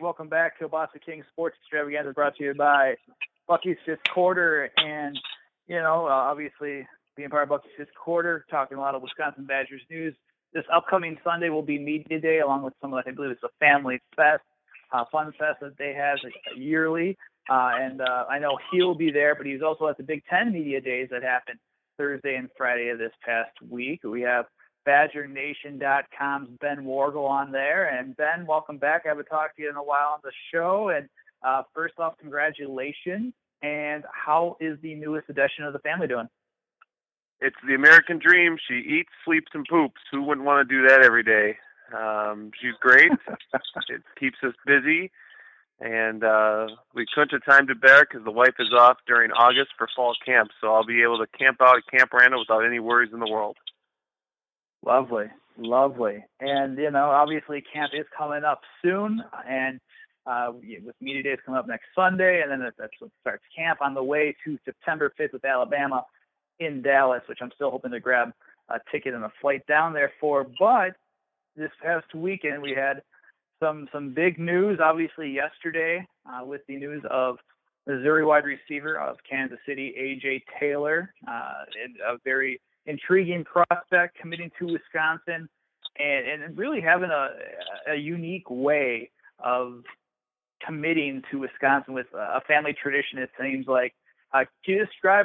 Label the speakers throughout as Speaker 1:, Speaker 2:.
Speaker 1: welcome back to Boston King Sports Extravaganza, brought to you by Bucky's Fifth Quarter. And, obviously, being part of Bucky's Fifth Quarter, talking a lot of Wisconsin Badgers news. This upcoming Sunday will be Media Day, along with some of, I believe it's a family fest, fun fest that they have yearly. And I know he'll be there, but he's also at the Big Ten Media Days that happened Thursday and Friday of this past week. We have BadgerNation.com's Ben Wargel on there. And Ben, welcome back. I haven't talked to you in a while on the show. And first off, congratulations. And how is the newest edition of the family doing?
Speaker 2: It's the American dream. She eats, sleeps, and poops. Who wouldn't want to do that every day? She's great. It keeps us busy. And we couldn't have timed it better because the wife is off during August for fall camp. So I'll be able to camp out at Camp Randall without any worries in the world.
Speaker 1: Lovely. And, obviously camp is coming up soon. And with Media Days coming up next Sunday, and then that's what starts camp on the way to September 5th with Alabama in Dallas, which I'm still hoping to grab a ticket and a flight down there for. But this past weekend we had some big news, obviously yesterday, with the news of Missouri wide receiver of Kansas City, A.J. Taylor, a very intriguing prospect committing to Wisconsin and really having a unique way of committing to Wisconsin with a family tradition, it seems like. Can you describe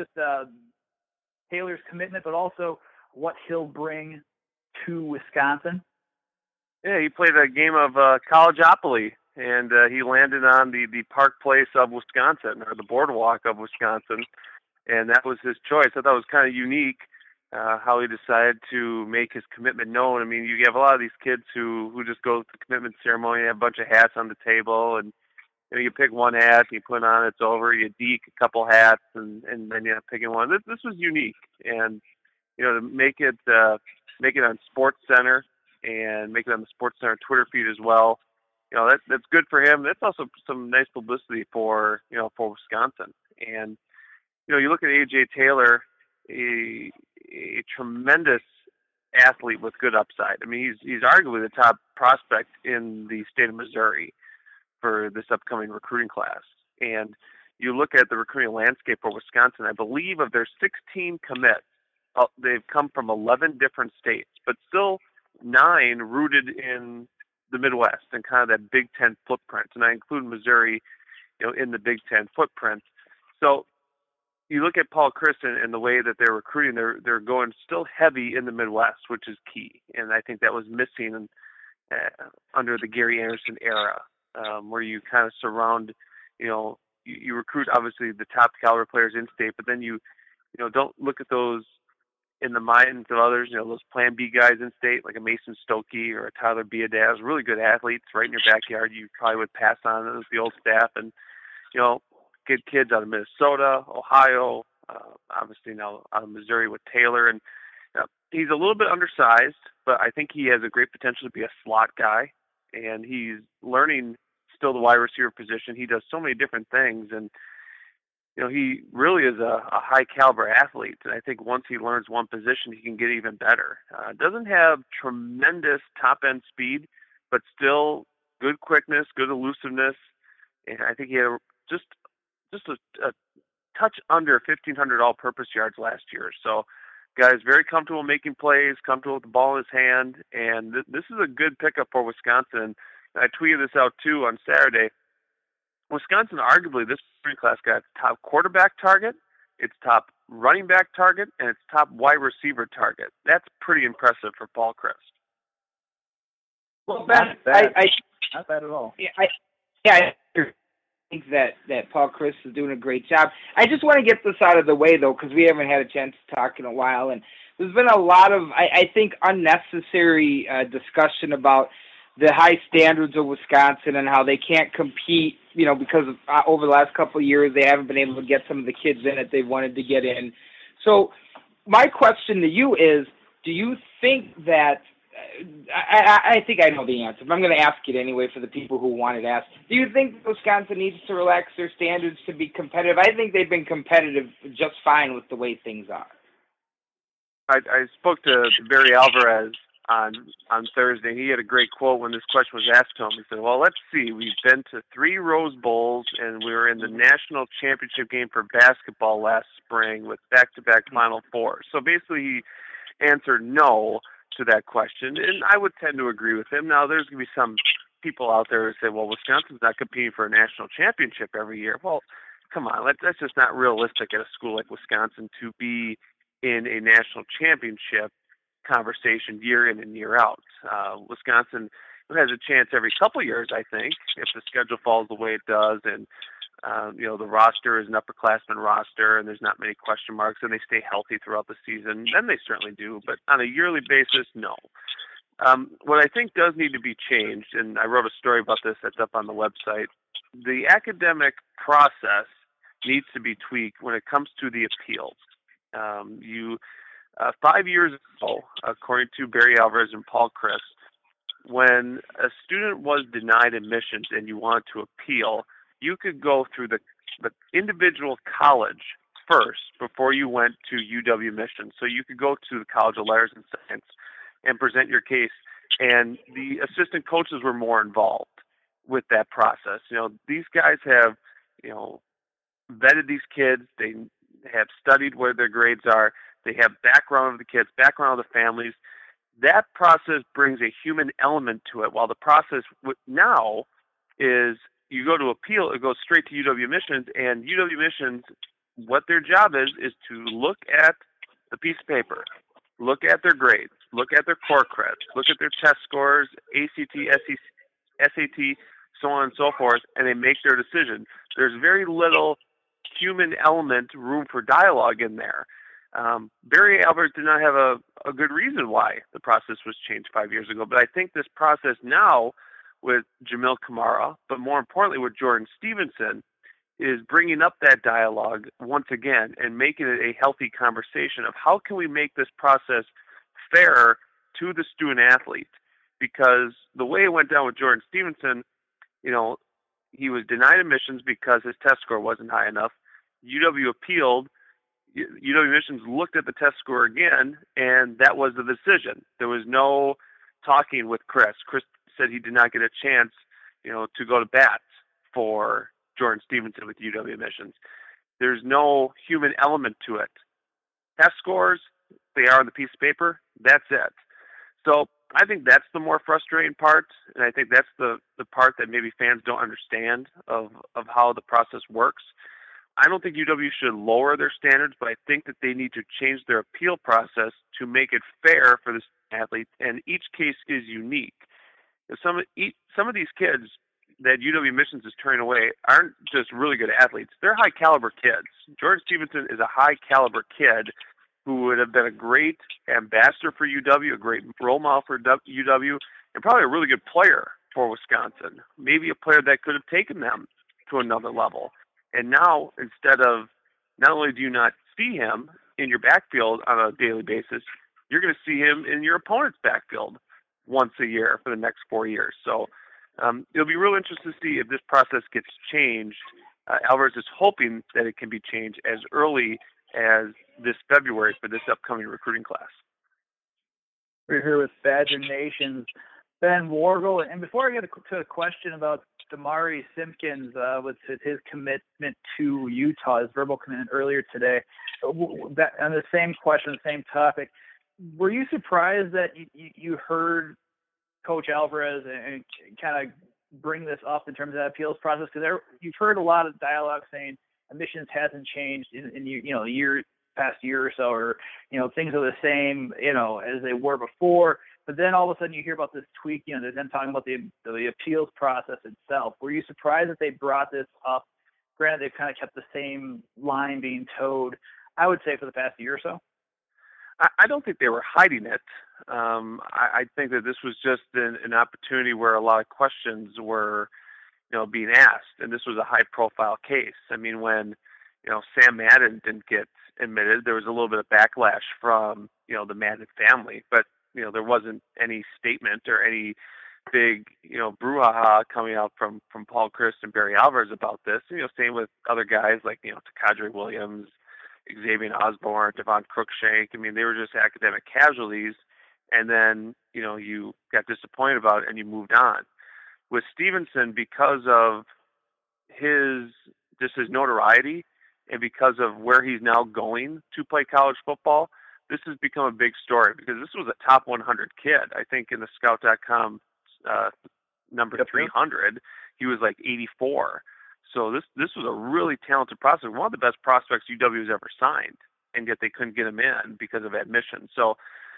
Speaker 1: Taylor's commitment, but also what he'll bring to Wisconsin?
Speaker 2: Yeah, he played a game of Collegeopoly, and he landed on the Park Place of Wisconsin, or the Boardwalk of Wisconsin, and that was his choice. I thought it was kind of unique how he decided to make his commitment known. I mean, you have a lot of these kids who just go to the commitment ceremony and have a bunch of hats on the table, and you pick one hat, you put it on, it's over, you deke a couple hats, and then you end up picking one. This was unique, and to make it on Sports Center and make it on the Sports Center Twitter feed as well. That's good for him. That's also some nice publicity for Wisconsin. And you look at A.J. Taylor, a tremendous athlete with good upside. I mean, he's arguably the top prospect in the state of Missouri for this upcoming recruiting class. And you look at the recruiting landscape for Wisconsin, I believe of their 16 commits, they've come from 11 different states, but still 9 rooted in the Midwest and kind of that Big Ten footprint. And I include Missouri, in the Big Ten footprint. So you look at Paul Chryst and the way that they're recruiting, they're going still heavy in the Midwest, which is key. And I think that was missing under the Gary Anderson era, where you kind of surround, you recruit obviously the top caliber players in state, but then you don't look at those in the minds of others, those Plan B guys in state, like a Mason Stokey or a Tyler Biadasz, really good athletes right in your backyard. You probably would pass on as the old staff, and good kids out of Minnesota, Ohio, obviously now out of Missouri with Taylor, and he's a little bit undersized, but I think he has a great potential to be a slot guy, and he's learning still the wide receiver position. He does so many different things, and he really is a high caliber athlete. And I think once he learns one position, he can get even better. Doesn't have tremendous top end speed, but still good quickness, good elusiveness. And I think he had just a touch under 1,500 all-purpose yards last year. So guy's very comfortable making plays, comfortable with the ball in his hand. And this is a good pickup for Wisconsin. I tweeted this out too on Saturday. Wisconsin, arguably, this class got top quarterback target, its top running back target, and its top wide receiver target. That's pretty impressive for Paul Chryst.
Speaker 3: Well, Ben,
Speaker 1: not bad at all.
Speaker 3: I think that Paul Chryst is doing a great job. I just want to get this out of the way, though, because we haven't had a chance to talk in a while, and there's been a lot of, I think, unnecessary discussion about the high standards of Wisconsin and how they can't compete, because over the last couple of years they haven't been able to get some of the kids in that they wanted to get in. So my question to you is, do you think that, I think I know the answer, but I'm going to ask it anyway for the people who want it asked. Do you think Wisconsin needs to relax their standards to be competitive? I think they've been competitive just fine with the way things are.
Speaker 2: I spoke to Barry Alvarez on Thursday. He had a great quote when this question was asked to him. He said, "Well, let's see. We've been to 3 Rose Bowls, and we were in the national championship game for basketball last spring with back-to-back Final Fours." So basically, he answered no to that question, and I would tend to agree with him. Now, there's going to be some people out there who say, "Well, Wisconsin's not competing for a national championship every year." Well, come on, that's just not realistic at a school like Wisconsin to be in a national championship conversation year in and year out. Wisconsin has a chance every couple years, I think, if the schedule falls the way it does, and the roster is an upperclassman roster, and there's not many question marks, and they stay healthy throughout the season. Then they certainly do, but on a yearly basis, no. What I think does need to be changed, and I wrote a story about this that's up on the website, the academic process needs to be tweaked when it comes to the appeals. 5 years ago, according to Barry Alvarez and Paul Chryst, when a student was denied admissions and you wanted to appeal, you could go through the individual college first before you went to UW Mission. So you could go to the College of Letters and Science and present your case, and the assistant coaches were more involved with that process. These guys have, vetted these kids. They have studied where their grades are. They have background of the kids, background of the families. That process brings a human element to it, while the process now is you go to appeal, it goes straight to UW Missions, and UW Missions, what their job is to look at the piece of paper, look at their grades, look at their core credits, look at their test scores, ACT, SAT, so on and so forth, and they make their decision. There's very little human element, room for dialogue in there. Barry Alvarez did not have a good reason why the process was changed 5 years ago, but I think this process now with Jamil Kamara, but more importantly with Jordan Stevenson, is bringing up that dialogue once again and making it a healthy conversation of how can we make this process fair to the student athlete. Because the way it went down with Jordan Stevenson, he was denied admissions because his test score wasn't high enough. UW appealed. UW Missions looked at the test score again, and that was the decision. There was no talking with Chris. Chris said he did not get a chance, to go to bat for Jordan Stevenson with UW Missions. There's no human element to it. Test scores, they are on the piece of paper. That's it. So I think that's the more frustrating part, and I think that's the part that maybe fans don't understand of how the process works. I don't think UW should lower their standards, but I think that they need to change their appeal process to make it fair for the athletes, and each case is unique. Some of these kids that UW Missions is turning away aren't just really good athletes. They're high-caliber kids. Jordan Stevenson is a high-caliber kid who would have been a great ambassador for UW, a great role model for UW, and probably a really good player for Wisconsin. Maybe a player that could have taken them to another level. And now, instead of, not only do you not see him in your backfield on a daily basis, you're going to see him in your opponent's backfield once a year for the next 4 years. So it'll be real interesting to see if this process gets changed. Alvarez is hoping that it can be changed as early as this February for this upcoming recruiting class.
Speaker 1: We're here with Badger Nation's Ben Wargel. And before I get to a question about Damari Simpkins with his commitment to Utah, his verbal commitment earlier today, that, on the same question, the same topic, were you surprised that you heard Coach Alvarez and kind of bring this up in terms of that appeals process? Because you've heard a lot of dialogue saying admissions hasn't changed in past year or so, or things are the same as they were before. But then all of a sudden you hear about this tweak. They're then talking about the appeals process itself. Were you surprised that they brought this up? Granted, they've kind of kept the same line being towed, I would say, for the past year or so.
Speaker 2: I don't think they were hiding it. I think that this was just an opportunity where a lot of questions were, being asked, and this was a high-profile case. I mean, when Sam Madden didn't get admitted, there was a little bit of backlash from the Madden family, but there wasn't any statement or any big brouhaha coming out from Paul Chryst and Barry Alvarez about this. Same with other guys like Takadre Williams, Xavier Osborne, Devon Cruikshank. I mean, they were just academic casualties, and then you got disappointed about it and you moved on. With Stevenson, because of his notoriety and because of where he's now going to play college football, this has become a big story because this was a top 100 kid. I think in the Scout.com number 300, he was like 84. So this was a really talented prospect, one of the best prospects UW has ever signed, and yet they couldn't get him in because of admission. So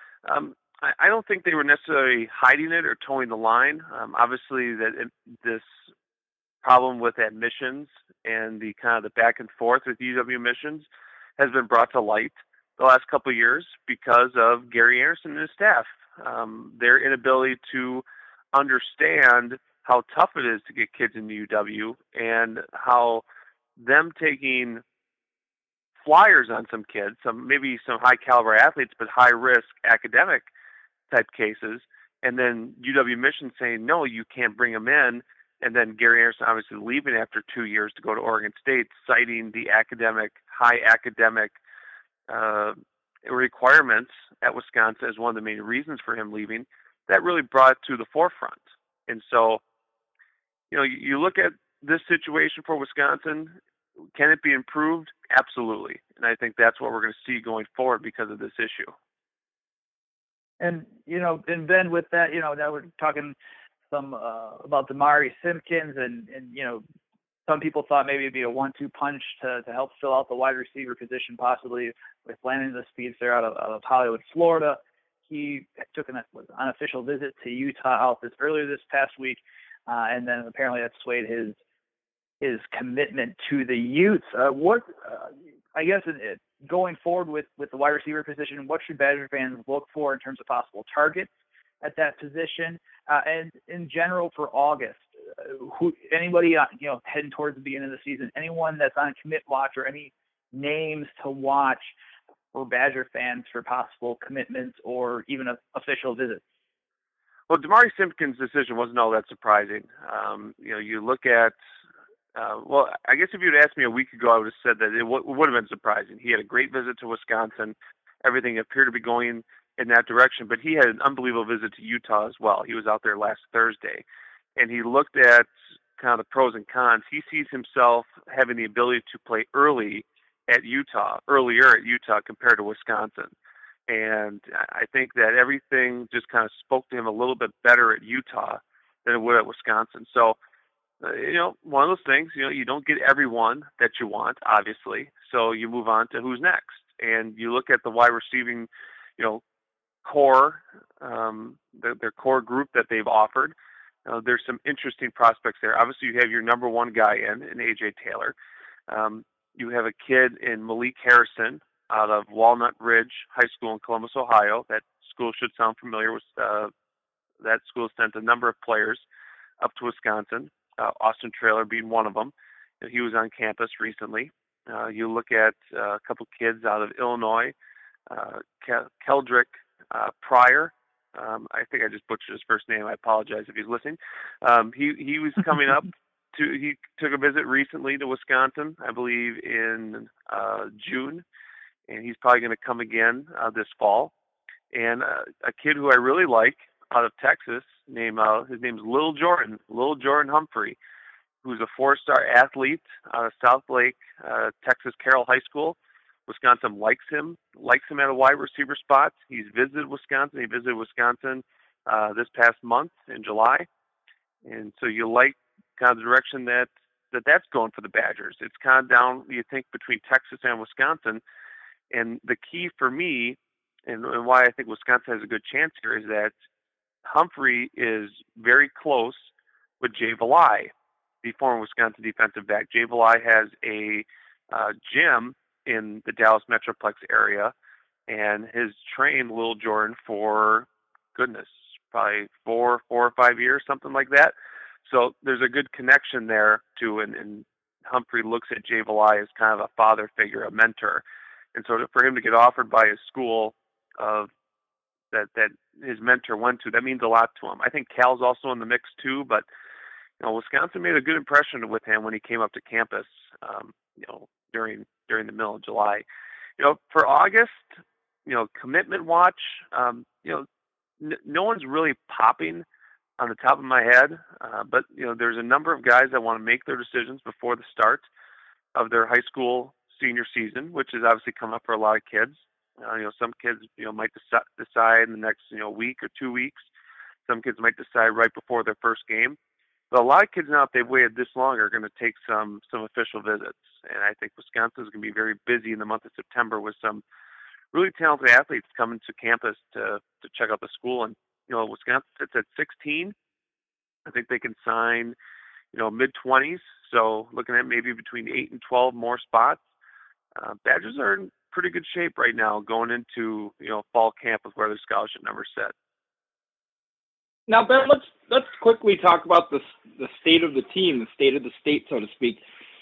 Speaker 2: I don't think they were necessarily hiding it or towing the line. Obviously, this problem with admissions and the kind of the back and forth with UW admissions has been brought to light the last couple of years because of Gary Anderson and his staff. Their inability to understand how tough it is to get kids into UW and how them taking flyers on some kids, maybe some high caliber athletes, but high risk academic type cases, and then UW Mission saying, no, you can't bring them in. And then Gary Anderson obviously leaving after 2 years to go to Oregon State, citing the high academic requirements at Wisconsin as one of the main reasons for him leaving. That really brought it to the forefront. And so, you look at this situation for Wisconsin, can it be improved? Absolutely. And I think that's what we're going to see going forward because of this issue.
Speaker 1: And, and then with that, now we're talking some about Damari Simpkins and some people thought maybe it'd be a 1-2 punch to help fill out the wide receiver position, possibly with Landon the speedster out of Hollywood, Florida. He took an unofficial visit to Utah earlier this past week, and then apparently that swayed his commitment to the Utes. I guess going forward with the wide receiver position, what should Badger fans look for in terms of possible targets at that position, and in general for August? Anybody heading towards the beginning of the season, anyone that's on commit watch, or any names to watch for Badger fans for possible commitments or even official visits?
Speaker 2: Well, Damari Simpkins' decision wasn't all that surprising. You look at I guess if you'd asked me a week ago, I would have said that it would have been surprising. He had a great visit to Wisconsin. Everything appeared to be going in that direction, but he had an unbelievable visit to Utah as well. He was out there last Thursday, and he looked at kind of the pros and cons. He sees himself having the ability to play earlier at Utah compared to Wisconsin. And I think that everything just kind of spoke to him a little bit better at Utah than it would at Wisconsin. So, one of those things, you don't get everyone that you want, obviously. So you move on to who's next. And you look at the wide receiving, core, their core group that they've offered. There's some interesting prospects there. Obviously, you have your number one guy in A.J. Taylor. You have a kid in Malik Harrison out of Walnut Ridge High School in Columbus, Ohio. That school should sound familiar. That school sent a number of players up to Wisconsin, Austin Traylor being one of them. He was on campus recently. You look at a couple kids out of Illinois, Keldrick Pryor. I think I just butchered his first name. I apologize if he's listening. He was coming up he took a visit recently to Wisconsin, I believe in June, and he's probably going to come again this fall. And a kid who I really like out of Texas, his name's Lil Jordan Humphrey, who's a 4-star athlete out of South Lake, Texas Carroll High School. Wisconsin likes him at a wide receiver spot. He's visited Wisconsin. He visited Wisconsin this past month in July. And so you like kind of the direction that's going for the Badgers. It's kind of down, you think, between Texas and Wisconsin. And the key for me, and why I think Wisconsin has a good chance here, is that Humphrey is very close with Jay Valai, the former Wisconsin defensive back. Jay Valai has a gym in the Dallas Metroplex area, and has trained Lil Jordan for, probably 4 or 5 years, something like that. So there's a good connection there too, and Humphrey looks at Jay Valai as kind of a father figure, a mentor. And so for him to get offered by his school that his mentor went to, that means a lot to him. I think Cal's also in the mix too, but Wisconsin made a good impression with him when he came up to campus, during the middle of July. For August, commitment watch, no one's really popping on the top of my head, but there's a number of guys that want to make their decisions before the start of their high school senior season, which has obviously come up for a lot of kids. Some kids might decide in the next week or 2 weeks. Some kids might decide right before their first game. But a lot of kids now, if they've waited this long, are going to take some official visits. And I think Wisconsin is going to be very busy in the month of September with some really talented athletes coming to campus to check out the school. And Wisconsin sits at 16. I think they can sign mid-20s. So looking at maybe between 8 and 12 more spots. Badgers are in pretty good shape right now going into fall camp with where their scholarship numbers set.
Speaker 3: Now, Ben, let's quickly talk about the state of the team, the state of the state, so to speak.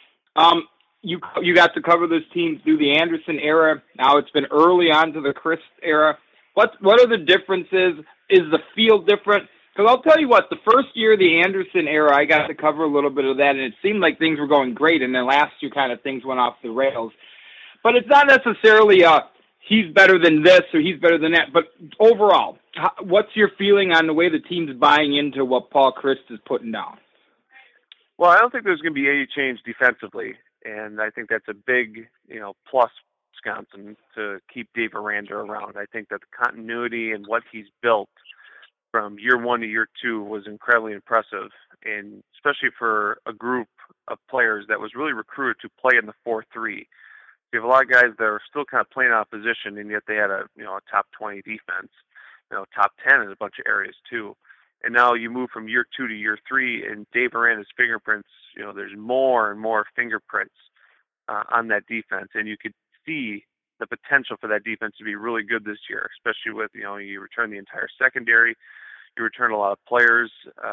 Speaker 3: You got to cover those teams through the Anderson era. Now it's been early on to the Chryst era. What are the differences? Is the field different? Because I'll tell you what, the first year of the Anderson era, I got to cover a little bit of that, and it seemed like things were going great, and then last year kind of things went off the rails. But it's not necessarily he's better than this or he's better than that. But overall, what's your feeling on the way the team's buying into what Paul Chryst is putting down?
Speaker 2: Well, I don't think there's going to be any change defensively, and I think that's a big, plus Wisconsin to keep Dave Aranda around. I think that the continuity and what he's built from year one to year two was incredibly impressive, and especially for a group of players that was really recruited to play in the 4-3. You have a lot of guys that are still kind of playing out of position, and yet they had a top 20 defense, top 10 in a bunch of areas too. And now you move from year 2 to year 3, and Dave Aranda's fingerprints. There's more and more fingerprints on that defense, and you could see the potential for that defense to be really good this year, especially with you return the entire secondary, you return a lot of players,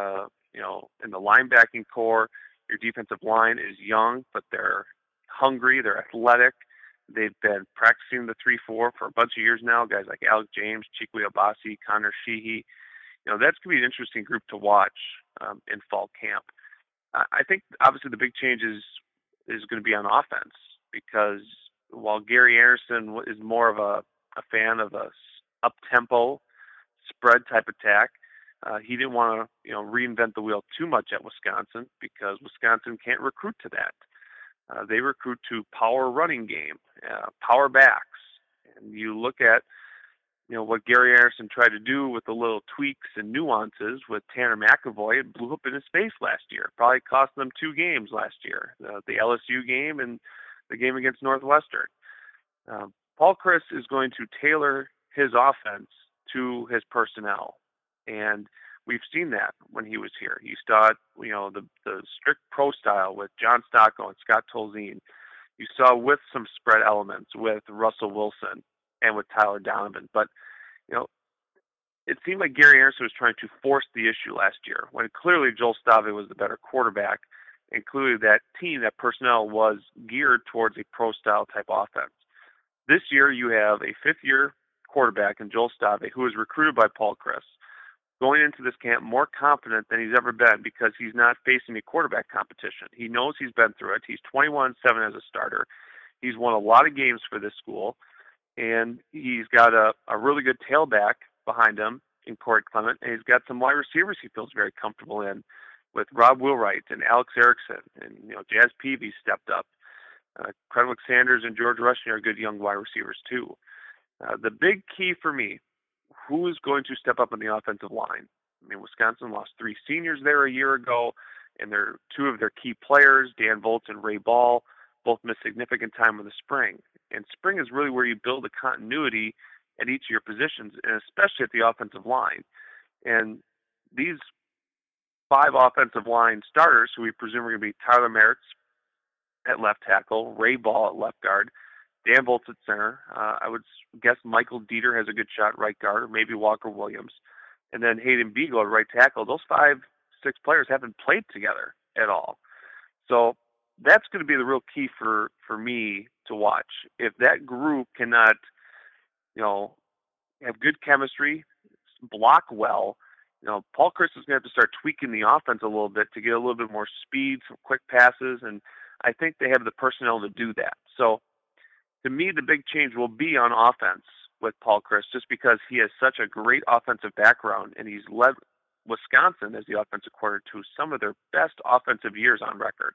Speaker 2: in the linebacking core. Your defensive line is young, but they're hungry, they're athletic. They've been practicing the 3-4 for a bunch of years now. Guys like Alec James, Chikwe Obasi, Connor Sheehy. That's going to be an interesting group to watch in fall camp. I think obviously the big change is going to be on offense, because while Gary Anderson is more of a fan of a up-tempo spread type attack, he didn't want to reinvent the wheel too much at Wisconsin, because Wisconsin can't recruit to that. They recruit to power running game, power backs. And you look at, what Gary Anderson tried to do with the little tweaks and nuances with Tanner McAvoy. It blew up in his face last year. Probably cost them 2 games last year, the LSU game and the game against Northwestern. Paul Chryst is going to tailor his offense to his personnel. And we've seen that when he was here. You saw it, the strict pro style with John Stocco and Scott Tolzien. You saw with some spread elements with Russell Wilson and with Tyler Donovan. But, it seemed like Gary Anderson was trying to force the issue last year, when clearly Joel Stave was the better quarterback, and clearly that team, that personnel was geared towards a pro style type offense. This year you have a 5th-year quarterback in Joel Stave, who was recruited by Paul Chryst, going into this camp more confident than he's ever been, because he's not facing a quarterback competition. He knows he's been through it. He's 21-7 as a starter. He's won a lot of games for this school, and he's got a really good tailback behind him in Corey Clement, and he's got some wide receivers he feels very comfortable in, with Rob Wheelwright and Alex Erickson, and Jazz Peavy stepped up. Credwick Sanders and George Rushing are good young wide receivers too. The big key for me, who is going to step up on the offensive line? I mean, Wisconsin lost 3 seniors there a year ago, and they're 2 of their key players, Dan Volz and Ray Ball, both missed significant time in the spring. And spring is really where you build a continuity at each of your positions, and especially at the offensive line. And these 5 offensive line starters, who we presume are going to be Tyler Mertz at left tackle, Ray Ball at left guard, Dan Volz at center. I would guess Michael Dieter has a good shot at right guard, or maybe Walker Williams. And then Hayden Beagle at right tackle. Those 5-6 players haven't played together at all. So that's going to be the real key for me to watch. If that group cannot, have good chemistry, block well, Paul Chryst is going to have to start tweaking the offense a little bit to get a little bit more speed, some quick passes, and I think they have the personnel to do that. So to me, the big change will be on offense with Paul Chryst just because he has such a great offensive background, and he's led Wisconsin as the offensive coordinator to some of their best offensive years on record.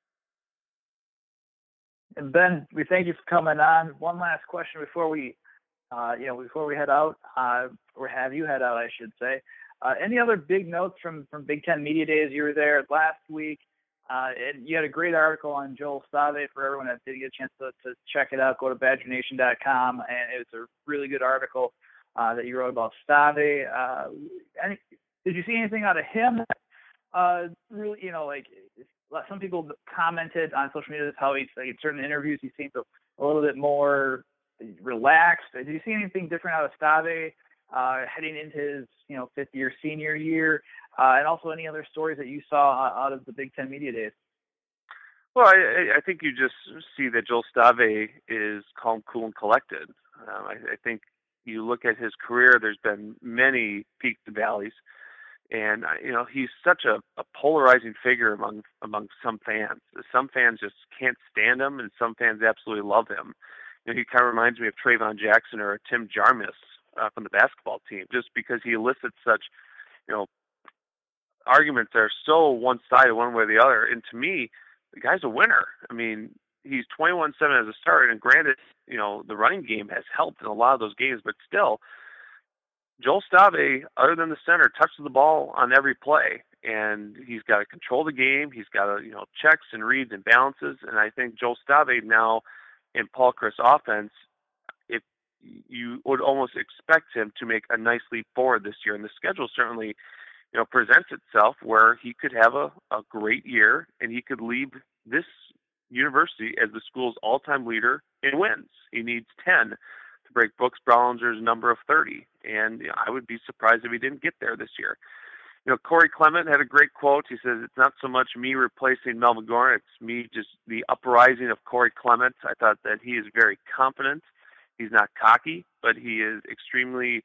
Speaker 1: And Ben, we thank you for coming on. One last question before we, before we head out, or have you head out, I should say. Any other big notes from Big Ten Media Days? You were there last week. And you had a great article on Joel Stave for everyone that did get a chance to check it out. Go to BadgerNation.com, and it's a really good article that you wrote about Stave. Did you see anything out of him? Really, some people commented on social media how he's like in certain interviews he seems a little bit more relaxed. Did you see anything different out of Stave heading into his fifth year senior year? And also any other stories that you saw out of the Big Ten Media Days?
Speaker 2: Well, I think you just see that Joel Stave is calm, cool, and collected. I think you look at his career, there's been many peaks and valleys. And, he's such a polarizing figure among some fans. Some fans just can't stand him, and some fans absolutely love him. He kind of reminds me of Trayvon Jackson or Tim Jarmus from the basketball team, just because he elicits such, arguments that are so one-sided one way or the other. And to me, the guy's a winner. I mean, he's 21-7 as a starter, and granted, the running game has helped in a lot of those games, but still, Joel Stave, other than the center, touches the ball on every play, and he's got to control the game. He's got to, checks and reads and balances. And I think Joel Stave now in Paul Chryst offense, if you would almost expect him to make a nice leap forward this year, and the schedule certainly, presents itself where he could have a great year, and he could lead this university as the school's all-time leader in wins. He needs 10 to break Brooks Bollinger's number of 30. And I would be surprised if he didn't get there this year. Corey Clement had a great quote. He says, "It's not so much me replacing Melvin Gordon, it's me just the uprising of Corey Clement." I thought that he is very confident. He's not cocky, but he is extremely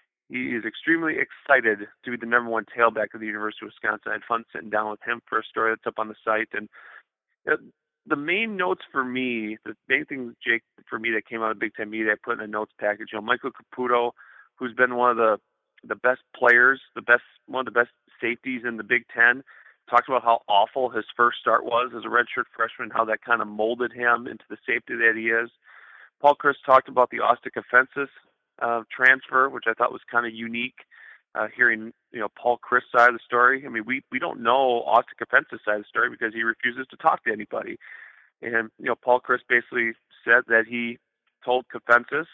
Speaker 2: excited to be the number one tailback of the University of Wisconsin. I had fun sitting down with him for a story that's up on the site. And the main notes for me, the main thing, Jake, for me that came out of Big Ten Media, I put in a notes package. Michael Caputo, who's been one of the best players, one of the best safeties in the Big Ten, talked about how awful his first start was as a redshirt freshman, how that kind of molded him into the safety that he is. Paul Chryst talked about the Austin Offenses transfer, which I thought was kind of unique. Hearing Paul Chryst's side of the story. I mean, we don't know Austin Offenses' side of the story because he refuses to talk to anybody. And Paul Chryst basically said that he told Offenses,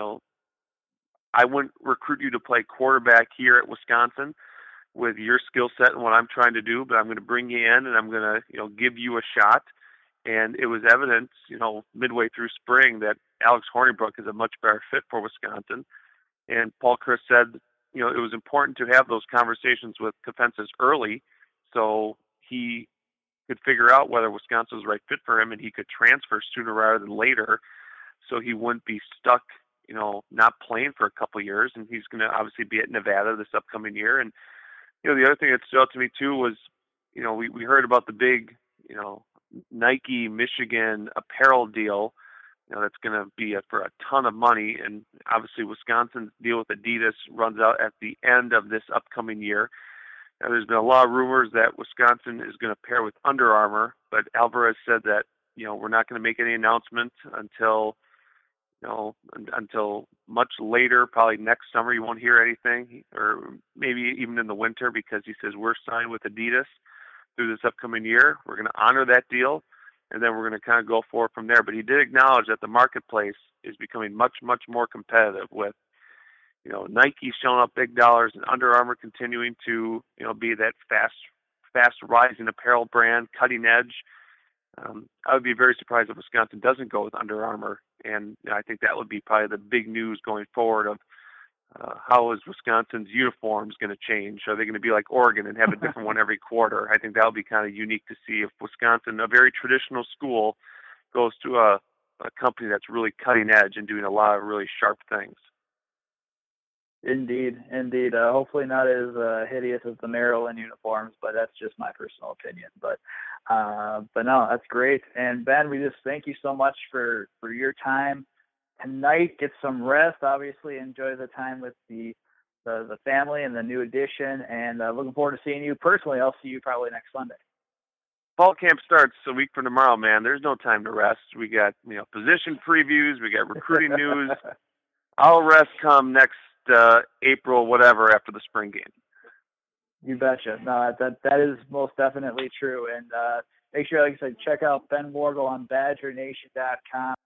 Speaker 2: I wouldn't recruit you to play quarterback here at Wisconsin with your skill set and what I'm trying to do, but I'm going to bring you in and I'm going to give you a shot. And it was evident, midway through spring that Alex Hornibrook is a much better fit for Wisconsin. And Paul Chryst said, it was important to have those conversations with Offenses early so he could figure out whether Wisconsin was the right fit for him and he could transfer sooner rather than later so he wouldn't be stuck, not playing for a couple of years. And he's going to obviously be at Nevada this upcoming year. And, the other thing that stood out to me too was, we heard about the big, Nike Michigan apparel deal, that's going to be for a ton of money. And obviously Wisconsin's deal with Adidas runs out at the end of this upcoming year. Now, there's been a lot of rumors that Wisconsin is going to pair with Under Armour, but Alvarez said that, we're not going to make any announcements until much later, probably next summer. You won't hear anything, or maybe even in the winter, because he says we're signed with Adidas through this upcoming year. We're going to honor that deal, and then we're going to kind of go forward from there. But he did acknowledge that the marketplace is becoming much, much more competitive with, Nike showing up big dollars and Under Armour continuing to, be that fast rising apparel brand, cutting edge. I would be very surprised if Wisconsin doesn't go with Under Armour. And I think that would be probably the big news going forward of how is Wisconsin's uniforms going to change? Are they going to be like Oregon and have a different one every quarter? I think that would be kind of unique to see if Wisconsin, a very traditional school, goes to a company that's really cutting edge and doing a lot of really sharp things.
Speaker 1: Indeed. Hopefully not as hideous as the Maryland uniforms, but that's just my personal opinion. But no, that's great. And Ben, we just thank you so much for your time. tonight. Get some rest. Obviously, enjoy the time with the family and the new addition. And looking forward to seeing you personally. I'll see you probably next Sunday.
Speaker 2: Fall camp starts a week from tomorrow, man. There's no time to rest. We got position previews. We got recruiting news. I'll rest come next April, whatever, after the spring game.
Speaker 1: You betcha. No, that is most definitely true. And make sure, like I said, check out Ben Worgel on BadgerNation.com.